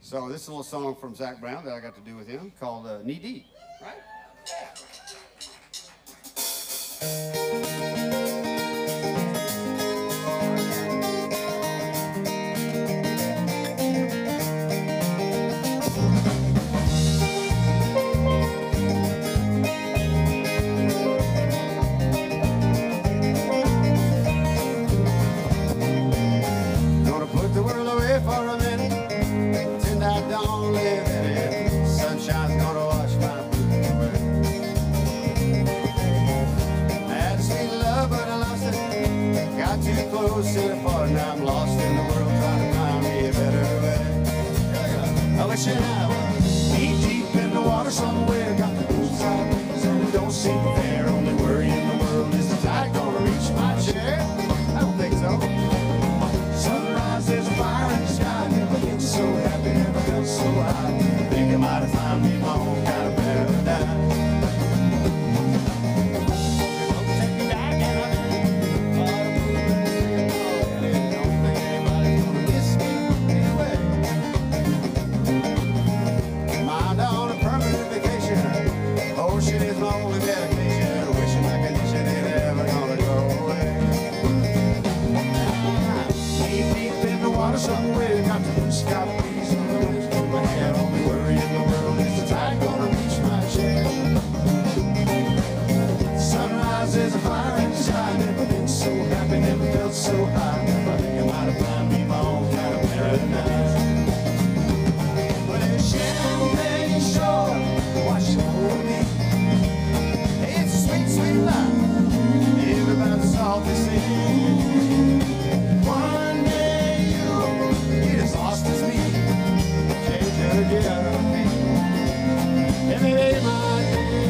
So this is a little song from Zac Brown that I got to do with him called Knee Deep. Right? Gonna put the world away for a minute, pretend I don't live in it. Sunshine's gonna wash my blues away. I had sweet love, but I lost it. Got too close to the part, now I'm lost in the world trying to find me a better way. I wish that I was knee deep in the water somewhere, got the poolside breeze and it don't seem fair. Only worry in the world is the tide gonna reach my chair. I don't think so. Sunrise, there's a fire in the sky. Never been so happy, never felt so high. Think I might have found me my own kind of paradise. Take me back and I'm in. Don't think anybody's gonna miss me anyway. Mind on a permanent vacation. Ocean is my only dedication. Wishing my condition ain't ever gonna go away. Deep in the water somewhere, got the blue sky breeze on the lips of my hair. Only worry in the world is the tide gonna reach my chair. Sunrise is a fire in the sky. Never been so happy, never felt so high. I think I might have found me my own kind of paradise. Well, there's champagne shore washing over me. It's a sweet, sweet life. Everybody's salty sea. One day you'll get as lost as me. Can't judge it out of me. Every day my day.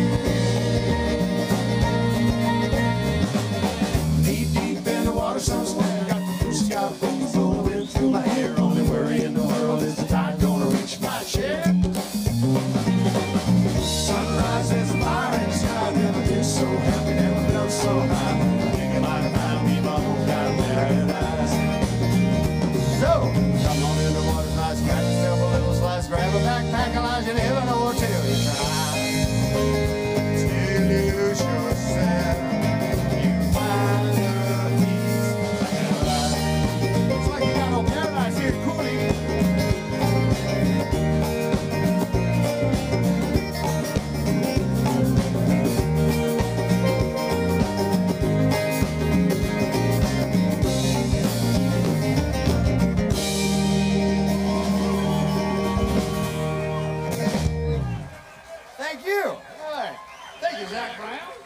Knee deep in the water somewhere, got the blue sky breeze blowing through my hair. Only worry in the world is the tide gonna reach my chair. Sunrise is a fire in the sky. Never been so happy, never felt so high. I think I might have found me my own kind of paradise. So, come on in the water tonight, scratch yourself a little slice, grab a backpack, Elijah, and heaven or till you try. Till you lose yourself, you find the peace and life. Looks like you got no paradise here in Cooley. Thank you. All right. Thank you, Zac Brown.